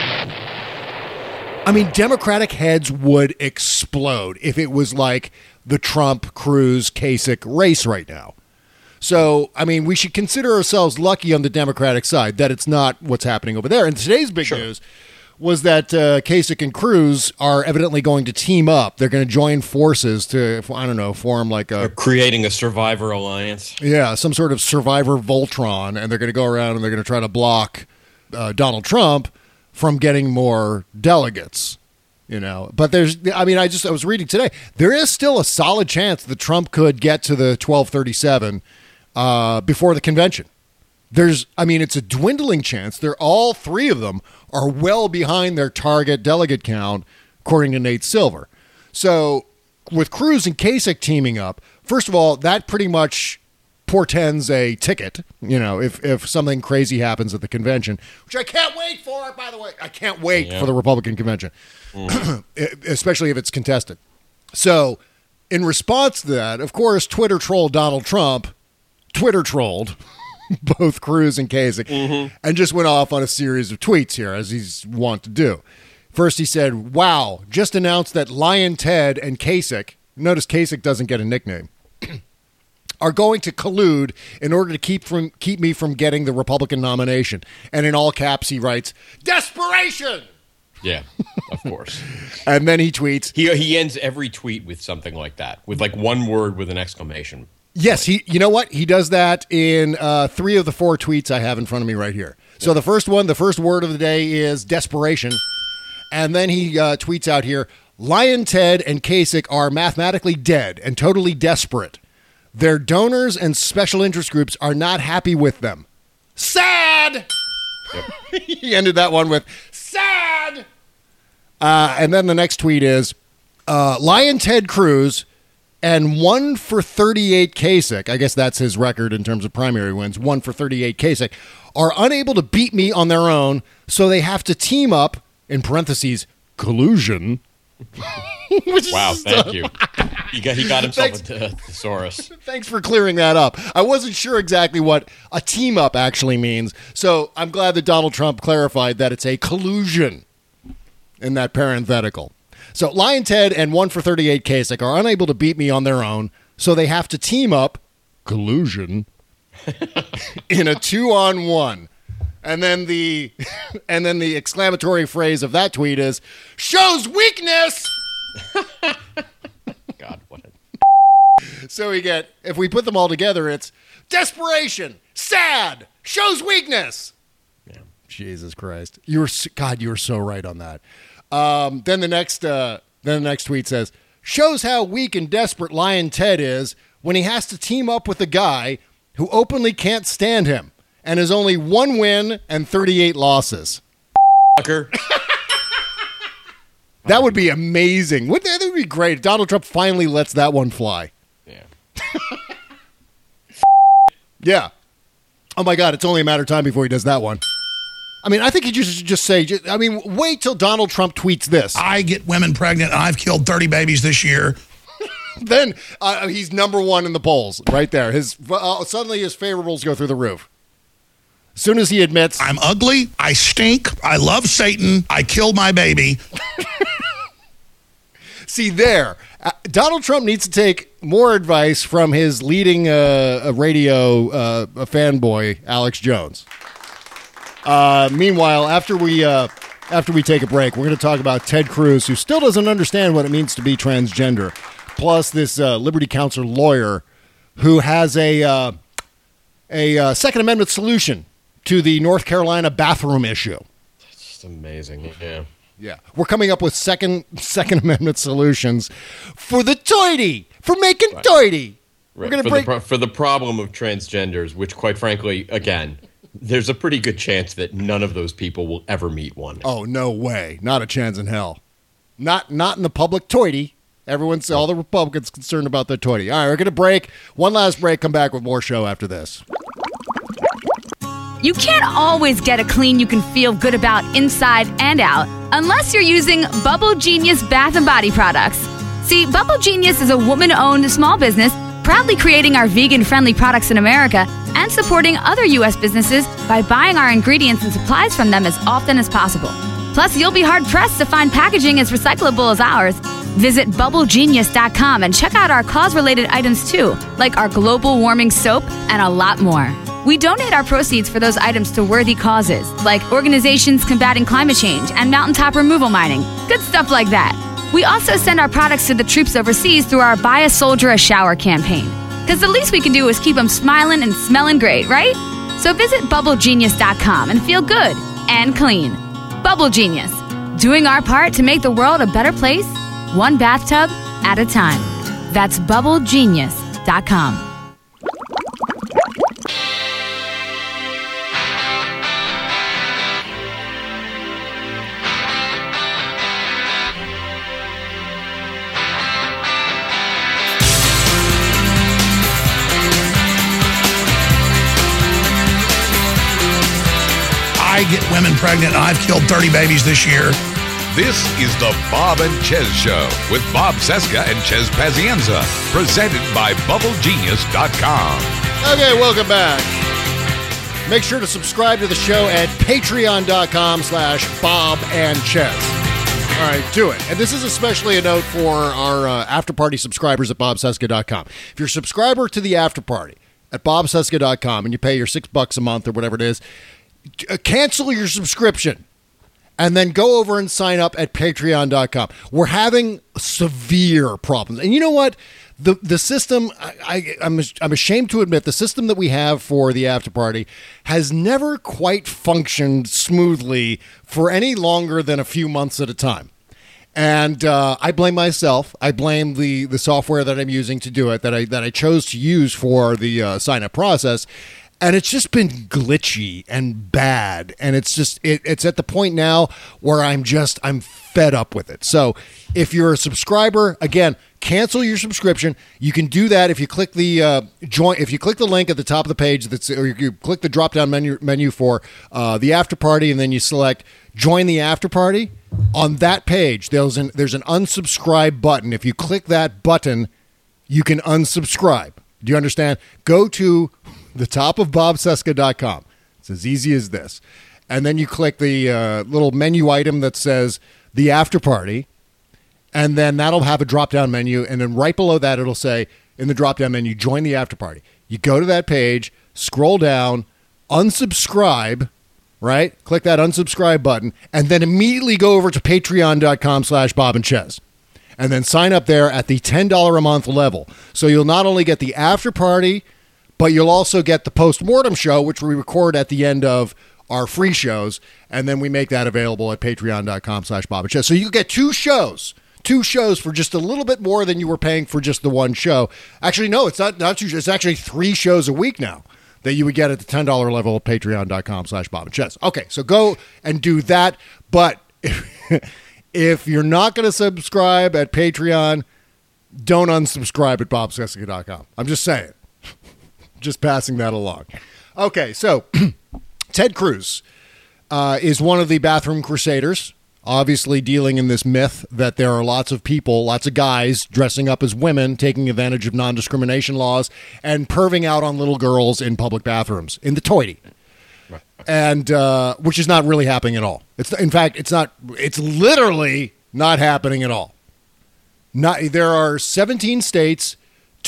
I mean, Democratic heads would explode if it was like the Trump, Cruz, Kasich race right now. So, I mean, we should consider ourselves lucky on the Democratic side that it's not what's happening over there. And today's big news was that Kasich and Cruz are evidently going to team up. They're going to join forces to, I don't know, form like They're creating a Survivor alliance. Yeah, some sort of Survivor Voltron, and they're going to go around and they're going to try to block Donald Trump from getting more delegates. But I was reading today, there is still a solid chance that Trump could get to the 1237 before the convention. It's a dwindling chance. All three of them are well behind their target delegate count, according to Nate Silver. So with Cruz and Kasich teaming up, first of all, that pretty much portends a ticket, if something crazy happens at the convention, which I can't wait for, by the way. I can't wait for the Republican convention, especially if it's contested. So in response to that, of course, Twitter troll Donald Trump Twitter trolled both Cruz and Kasich and just went off on a series of tweets here, as he's wont to do. First, he said, wow, just announced that Lion Ted and Kasich, notice Kasich doesn't get a nickname, are going to collude in order to keep me from getting the Republican nomination. And in all caps, he writes, desperation! Yeah, of course. And then he tweets. He ends every tweet with something like that, with like one word with an exclamation. Yes, you know what? He does that in 3 of the 4 tweets I have in front of me right here. So the first word of the day is desperation. And then he tweets out here, Lion Ted and Kasich are mathematically dead and totally desperate. Their donors and special interest groups are not happy with them. Sad! Yep. He ended that one with, sad! And then the next tweet is, Lion Ted Cruz and 1 for 38 Kasich, I guess that's his record in terms of primary wins, 1 for 38 Kasich, are unable to beat me on their own, so they have to team up, in parentheses, collusion. Wow, thank you. He got himself a thesaurus. Thanks for clearing that up. I wasn't sure exactly what a team up actually means, so I'm glad that Donald Trump clarified that it's a collusion in that parenthetical. So Lion Ted and 1 for 38 Kasich are unable to beat me on their own, so they have to team up, collusion, in a 2-on-1. And then the exclamatory phrase of that tweet is, shows weakness! God, what a... So if we put them all together, it's desperation, sad, shows weakness. Yeah. Jesus Christ. You were so right on that. Then the next tweet says, shows how weak and desperate Lion Ted is when he has to team up with a guy who openly can't stand him and has only 1 win and 38 losses. That would be amazing. That would be great. Donald Trump finally lets that one fly. Yeah. Yeah. Oh my God, it's only a matter of time before he does that one. I think he should just say, wait till Donald Trump tweets this. I get women pregnant, and I've killed 30 babies this year. Then he's number 1 in the polls right there. Suddenly his favorables go through the roof. As soon as he admits, I'm ugly, I stink, I love Satan, I killed my baby. See there, Donald Trump needs to take more advice from his leading radio fanboy, Alex Jones. Meanwhile, after we take a break, we're going to talk about Ted Cruz, who still doesn't understand what it means to be transgender, plus this Liberty Counsel lawyer who has a Second Amendment solution to the North Carolina bathroom issue. That's just amazing. Yeah. Yeah. We're coming up with Second Amendment solutions for the toity, for making toity. Right. We're gonna for the problem of transgenders, which, quite frankly, again, there's a pretty good chance that none of those people will ever meet one. Oh, no way. Not a chance in hell. Not in the public toity. All the Republicans concerned about their toity. All right, we're going to break. One last break. Come back with more show after this. You can't always get a clean you can feel good about inside and out unless you're using Bubble Genius Bath and Body products. See, Bubble Genius is a woman-owned small business proudly creating our vegan-friendly products in America and supporting other U.S. businesses by buying our ingredients and supplies from them as often as possible. Plus, you'll be hard-pressed to find packaging as recyclable as ours. Visit BubbleGenius.com and check out our cause-related items too, like our global warming soap and a lot more. We donate our proceeds for those items to worthy causes, like organizations combating climate change and mountaintop removal mining. Good stuff like that. We also send our products to the troops overseas through our Buy a Soldier a Shower campaign. Because the least we can do is keep them smiling and smelling great, right? So visit BubbleGenius.com and feel good and clean. Bubble Genius. Doing our part to make the world a better place, one bathtub at a time. That's BubbleGenius.com. I get women pregnant. I've killed 30 babies this year. This is the Bob and Chez Show with Bob Cesca and Chez Pazienza, presented by BubbleGenius.com. Okay, welcome back. Make sure to subscribe to the show at patreon.com/Bob and Chez. All right, do it. And this is especially a note for our after party subscribers at BobCesca.com. If you're a subscriber to the after party at BobCesca.com and you pay your $6 a month or whatever it is, cancel your subscription and then go over and sign up at patreon.com. We're having severe problems. And you know what? The system, I'm ashamed to admit, the system that we have for the after party has never quite functioned smoothly for any longer than a few months at a time. And I blame myself. I blame the software that I'm using to do it, that I chose to use for the sign-up process. And it's just been glitchy and bad. And it's just, it's at the point now where I'm fed up with it. So if you're a subscriber, again, cancel your subscription. You can do that if you click the join. If you click the link at the top of the page, or you click the drop-down menu for the after party, and then you select join the after party. On that page, there's an unsubscribe button. If you click that button, you can unsubscribe. Do you understand? Go to the top of BobCesca.com. It's as easy as this. And then you click the little menu item that says the after party, and then that'll have a drop-down menu, and then right below that it'll say in the drop-down menu, join the after party. You go to that page, scroll down, unsubscribe, right? Click that unsubscribe button, and then immediately go over to patreon.com/Bob and Chez. And then sign up there at the $10 a month level. So you'll not only get the after party, but you'll also get the post-mortem show, which we record at the end of our free shows, and then we make that available at patreon.com/Bob and Chez. So you get two shows for just a little bit more than you were paying for just the one show. Actually, no, it's not two. It's actually 3 shows a week now that you would get at the $10 level at patreon.com/Bob and Chez. Okay, so go and do that. But if you're not going to subscribe at Patreon, don't unsubscribe at BobCesca.com. I'm just saying. Just passing that along. Okay, so Ted Cruz is one of the bathroom crusaders, obviously dealing in this myth that there are lots of people, lots of guys dressing up as women, taking advantage of non-discrimination laws and perving out on little girls in public bathrooms, in the toity. And which is not really happening at all. It's literally not happening at all. There are 17 states,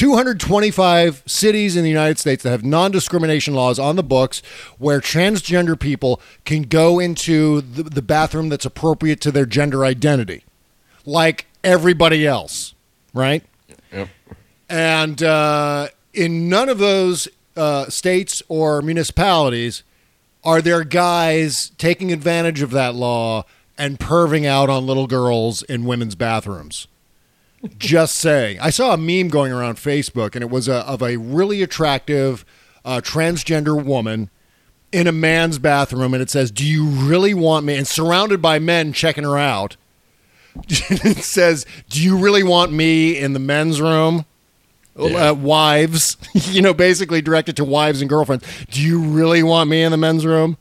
225 cities in the United States that have non-discrimination laws on the books where transgender people can go into the bathroom that's appropriate to their gender identity, like everybody else, right? Yep. And in none of those states or municipalities are there guys taking advantage of that law and perving out on little girls in women's bathrooms. Just saying. I saw a meme going around Facebook, and it was of a really attractive transgender woman in a man's bathroom, and it says, "Do you really want me?" And surrounded by men checking her out. It says, "Do you really want me in the men's room?" Yeah. Wives, basically directed to wives and girlfriends. Do you really want me in the men's room?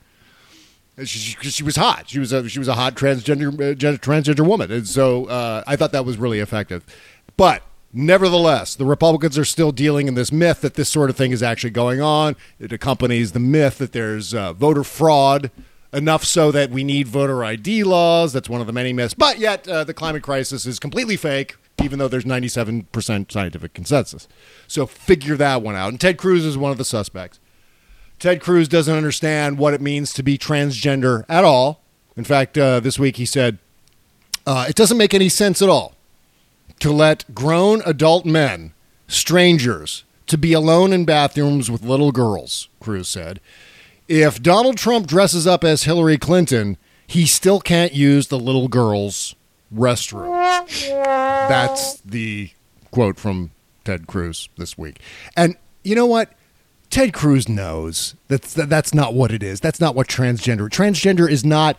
She was hot. She was a hot transgender woman, and so I thought that was really effective. But nevertheless, the Republicans are still dealing in this myth that this sort of thing is actually going on. It accompanies the myth that there's voter fraud, enough so that we need voter ID laws. That's one of the many myths. But yet, the climate crisis is completely fake, even though there's 97% scientific consensus. So figure that one out. And Ted Cruz is one of the suspects. Ted Cruz doesn't understand what it means to be transgender at all. In fact, this week he said, it doesn't make any sense at all to let grown adult men, strangers, to be alone in bathrooms with little girls, Cruz said. If Donald Trump dresses up as Hillary Clinton, he still can't use the little girl's restroom. That's the quote from Ted Cruz this week. And you know what? Ted Cruz knows that's not what it is. That's not what transgender. Transgender is not,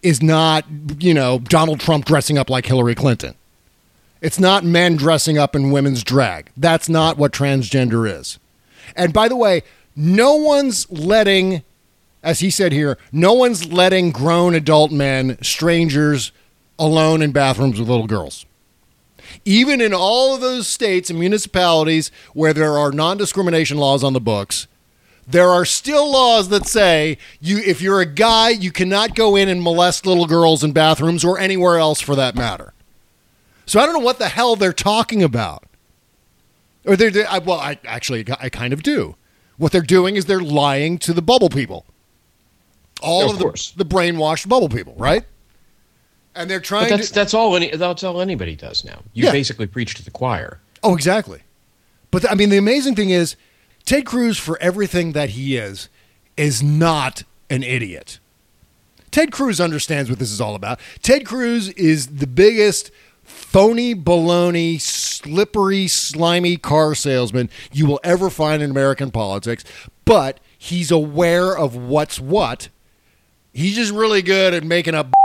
Donald Trump dressing up like Hillary Clinton. It's not men dressing up in women's drag. That's not what transgender is. And by the way, no one's letting, as he said here, no one's letting grown adult men, strangers, alone in bathrooms with little girls. Even in all of those states and municipalities where there are non-discrimination laws on the books, there are still laws that say if you're a guy, you cannot go in and molest little girls in bathrooms or anywhere else for that matter. So I don't know what the hell they're talking about. Or I kind of do. What they're doing is they're lying to the bubble people. All of the brainwashed bubble people, right? And they're trying that's all anybody does now. You basically preach to the choir. Oh, exactly. But the amazing thing is, Ted Cruz, for everything that he is not an idiot. Ted Cruz understands what this is all about. Ted Cruz is the biggest phony, baloney, slippery, slimy car salesman you will ever find in American politics. But he's aware of what's what. He's just really good at making up.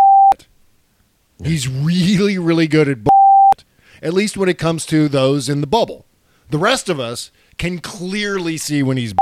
He's really, really good at least when it comes to those in the bubble. The rest of us can clearly see when he's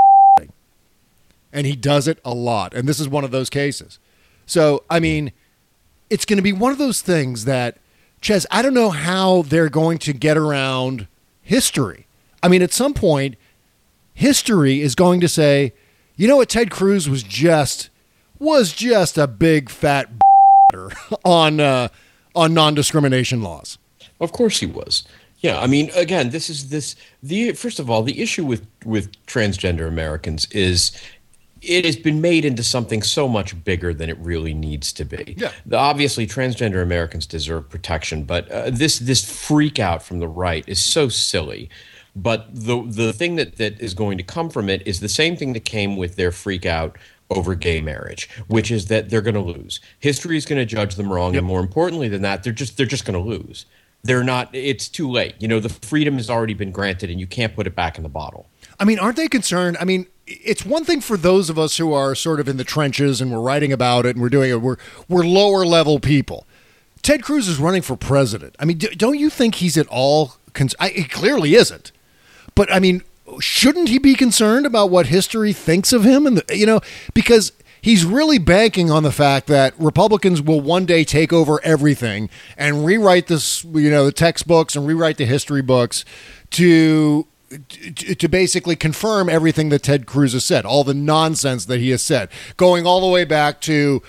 and he does it a lot. And this is one of those cases. So, it's going to be one of those things that, Ches, I don't know how they're going to get around history. At some point, history is going to say, you know what, Ted Cruz was just a big fat on non-discrimination laws. Of course he was. Yeah, again, first of all, the issue with transgender Americans is it has been made into something so much bigger than it really needs to be. Yeah. Obviously, transgender Americans deserve protection, but this freak out from the right is so silly. But the thing that is going to come from it is the same thing that came with their freak out over gay marriage, which is that they're going to lose. History is going to judge them wrong, and more importantly than that, they're just going to lose. They're not. It's too late. The freedom has already been granted, and you can't put it back in the bottle. Aren't they concerned? It's one thing for those of us who are sort of in the trenches and we're writing about it and we're doing it. We're lower level people. Ted Cruz is running for president. Don't you think he's at all? He clearly isn't. But shouldn't he be concerned about what history thinks of him? And because he's really banking on the fact that Republicans will one day take over everything and rewrite this, the textbooks and rewrite the history books to basically confirm everything that Ted Cruz has said, all the nonsense that he has said, going all the way back to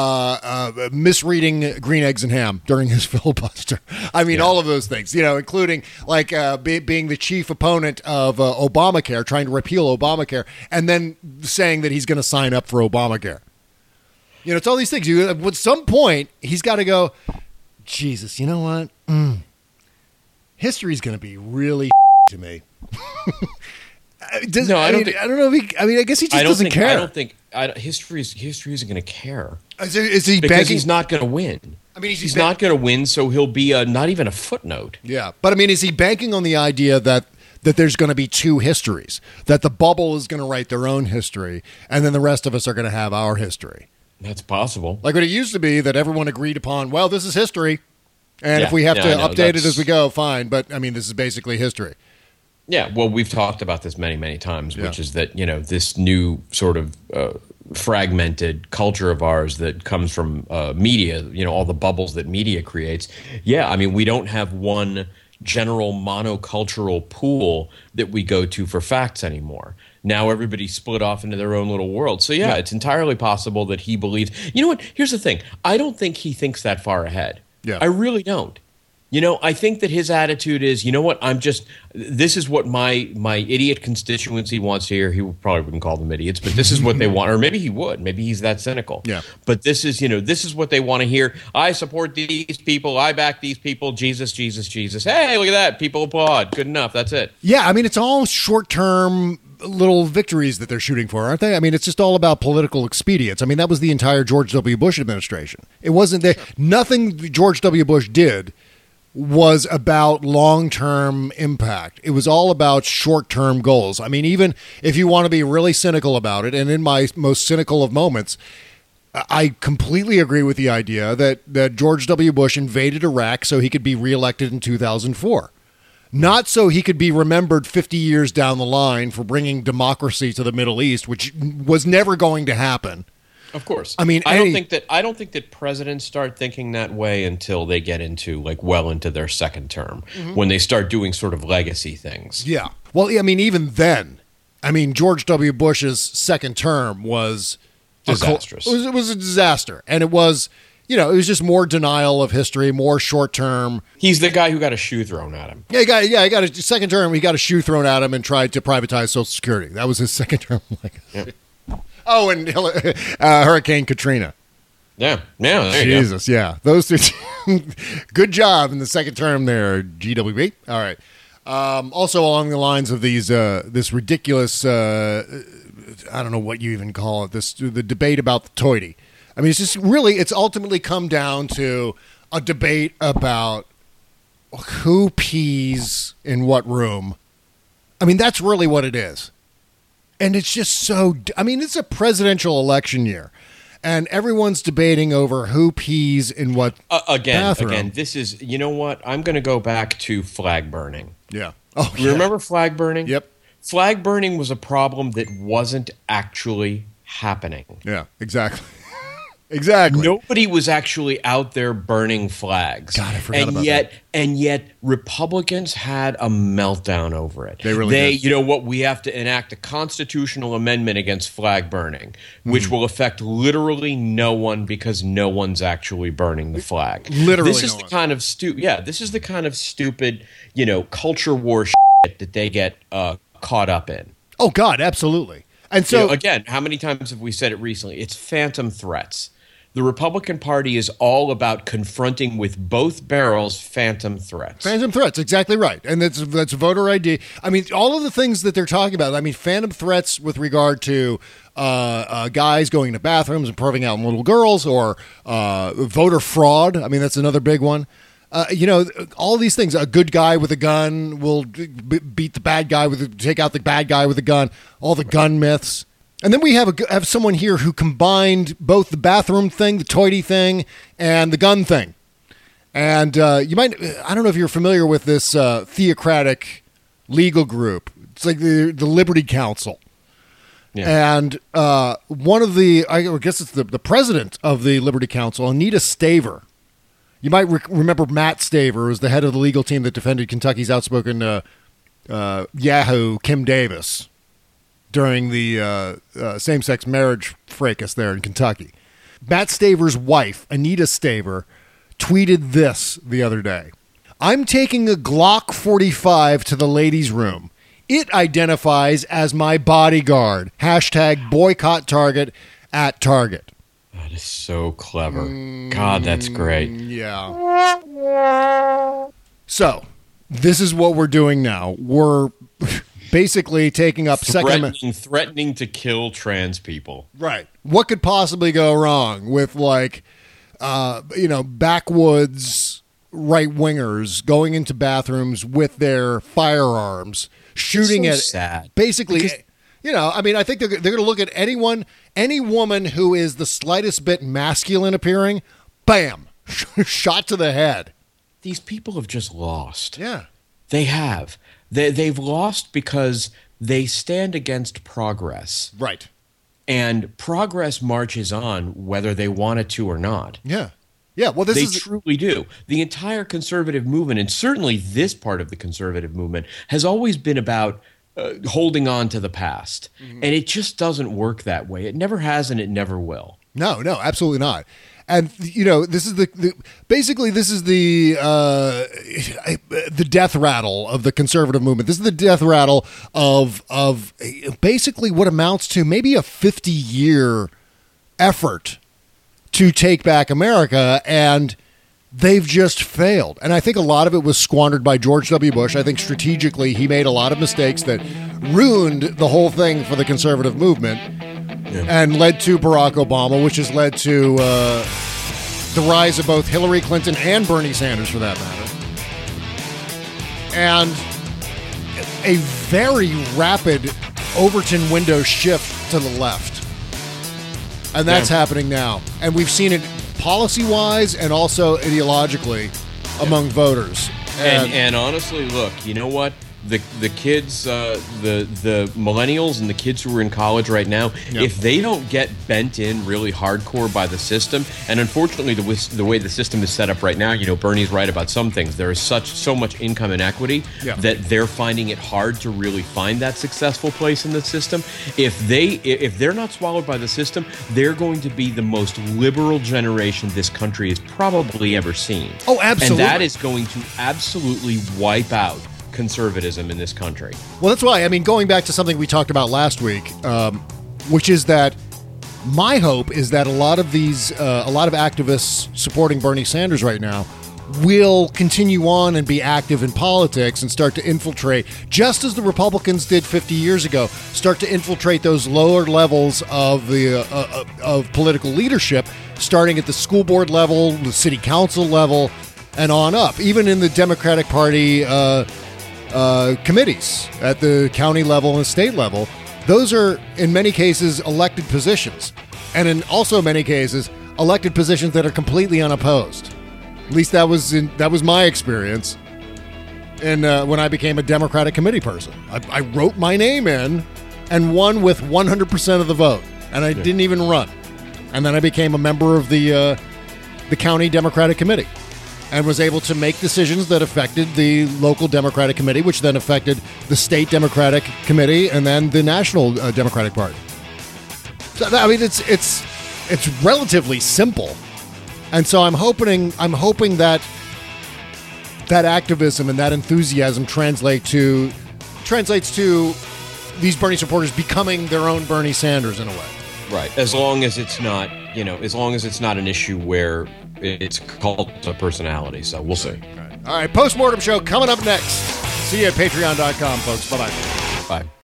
misreading Green Eggs and Ham during his filibuster. All of those things, including being the chief opponent of Obamacare, trying to repeal Obamacare, and then saying that he's going to sign up for Obamacare. It's all these things. At some point, he's got to go, Jesus, you know what? History's going to be really to me. I don't know if he. I guess he just doesn't care. I don't think history isn't going to care. Is he because begging? He's not going to win. He's not going to win, so he'll be not even a footnote. Yeah, but is he banking on the idea that there's going to be two histories, that the bubble is going to write their own history, and then the rest of us are going to have our history? That's possible. Like what it used to be, that everyone agreed upon. Well, this is history, and if we have to update it as we go, fine. But this is basically history. Yeah, well, we've talked about this many, many times, which is that, this new sort of fragmented culture of ours that comes from media, all the bubbles that media creates. Yeah, we don't have one general monocultural pool that we go to for facts anymore. Now everybody's split off into their own little world. So, yeah, it's entirely possible that he believes. You know what? Here's the thing. I don't think he thinks that far ahead. Yeah. I really don't. I think that his attitude is, this is what my idiot constituency wants to hear. He probably wouldn't call them idiots, but this is what they want. Or maybe he would. Maybe he's that cynical. Yeah. But this is what they want to hear. I support these people. I back these people. Jesus, Jesus, Jesus. Hey, look at that. People applaud. Good enough. That's it. Yeah. It's all short-term little victories that they're shooting for, aren't they? I mean, it's just all about political expedience. I mean, that was the entire George W. Bush administration. It wasn't that nothing George W. Bush did was about long-term impact. It was all about short-term goals. I mean, even if you want to be really cynical about it, and in my most cynical of moments, I completely agree with the idea that George W. Bush invaded Iraq so he could be reelected in 2004. Not so he could be remembered 50 years down the line for bringing democracy to the Middle East, which was never going to happen. Of course. I mean, I don't think that presidents start thinking that way until they get into well into their second term, when they start doing sort of legacy things. Yeah. Well, I mean, even then, George W. Bush's second term was disastrous. It was a disaster, and it was, it was just more denial of history, more short term. He's the guy who got a shoe thrown at him. Yeah, he got a second term. He got a shoe thrown at him and tried to privatize Social Security. That was his second term legacy. Yep. Oh, and Hurricane Katrina. Yeah. There Jesus, you go. Yeah. Those two. Good job in the second term there, GWB. All right. Also, along the lines of this ridiculous, I don't know what you even call it, the debate about the Toity. I mean, it's ultimately come down to a debate about who pees in what room. I mean, that's really what it is. And it's just so, it's a presidential election year, and everyone's debating over who pees in what bathroom. Again, this is, you know what? I'm going to go back to flag burning. Yeah. Oh, you remember flag burning? Yep. Flag burning was a problem that wasn't actually happening. Yeah, exactly. Exactly. Nobody was actually out there burning flags. God, I forgot about that. And yet Republicans had a meltdown over it. They really did. You know what? We have to enact a constitutional amendment against flag burning, which will affect literally no one because no one's actually burning the flag. Literally this is no the one. kind of this is the kind of stupid, culture war shit that they get caught up in. Oh, God, absolutely. And so, again, how many times have we said it recently? It's phantom threats. The Republican Party is all about confronting with both barrels phantom threats. Phantom threats, exactly right. And that's voter ID. I mean, all of the things that they're talking about. I mean, phantom threats with regard to guys going to bathrooms and perving out little girls, or voter fraud. I mean, that's another big one. All these things. A good guy with a gun will beat the bad guy take out the bad guy with a gun. All the gun myths. And then we have someone here who combined both the bathroom thing, the toity thing, and the gun thing. And I don't know if you're familiar with this theocratic legal group. It's like the Liberty Council. Yeah. And one of I guess it's the president of the Liberty Council, Anita Staver. You might remember Matt Staver, who was the head of the legal team that defended Kentucky's outspoken Yahoo, Kim Davis, during the same-sex marriage fracas there in Kentucky. Matt Staver's wife, Anita Staver, tweeted this the other day. I'm taking a Glock 45 to the ladies' room. It identifies as my bodyguard. # boycott Target at Target. That is so clever. God, that's great. Yeah. So, this is what we're doing now. We're basically taking up threatening to kill trans people. Right. What could possibly go wrong with backwoods right-wingers going into bathrooms with their firearms, shooting at sad. Basically, because, I think they're going to look at any woman who is the slightest bit masculine appearing, bam, shot to the head. These people have just lost. Yeah. They have. They've lost because they stand against progress. Right. And progress marches on whether they want it to or not. Yeah. Yeah, well, they truly do. The entire conservative movement, and certainly this part of the conservative movement, has always been about holding on to the past. Mm-hmm. And it just doesn't work that way. It never has, and it never will. No, absolutely not. And this is the death rattle of the conservative movement. This is the death rattle of basically what amounts to maybe a 50-year effort to take back America, and they've just failed. And I think a lot of it was squandered by George W. Bush. I think strategically he made a lot of mistakes that ruined the whole thing for the conservative movement and led to Barack Obama, which has led to the rise of both Hillary Clinton and Bernie Sanders, for that matter. And a very rapid Overton window shift to the left. And that's happening now. And we've seen it policy-wise and also ideologically among voters. And honestly, look, you know what? The kids, the millennials and the kids who are in college right now, if they don't get bent in really hardcore by the system, and unfortunately the way the system is set up right now, Bernie's right about some things. There is so much income inequity that they're finding it hard to really find that successful place in the system. If they're not swallowed by the system, they're going to be the most liberal generation this country has probably ever seen. Oh, absolutely. And that is going to absolutely wipe out conservatism in this country. Well, that's why, going back to something we talked about last week, which is that my hope is that a lot of activists supporting Bernie Sanders right now will continue on and be active in politics and start to infiltrate, just as the Republicans did 50 years ago, start to infiltrate those lower levels of the of political leadership, starting at the school board level, the city council level, and on up, even in the Democratic Party committees at the county level and state level. Those are, in many cases, elected positions. And in also many cases, elected positions that are completely unopposed. At least that was my experience. And when I became a Democratic committee person, I wrote my name in and won with 100% of the vote. And I didn't even run. And then I became a member of the county Democratic committee, and was able to make decisions that affected the local Democratic Committee, which then affected the state Democratic Committee and then the national Democratic Party. So, it's relatively simple, and so I'm hoping that activism and that enthusiasm translates to these Bernie supporters becoming their own Bernie Sanders in a way. Right, as long as it's not an issue where it's called a personality. So we'll see. All right. Postmortem show coming up next. See you at patreon.com, folks. Bye-bye. Bye.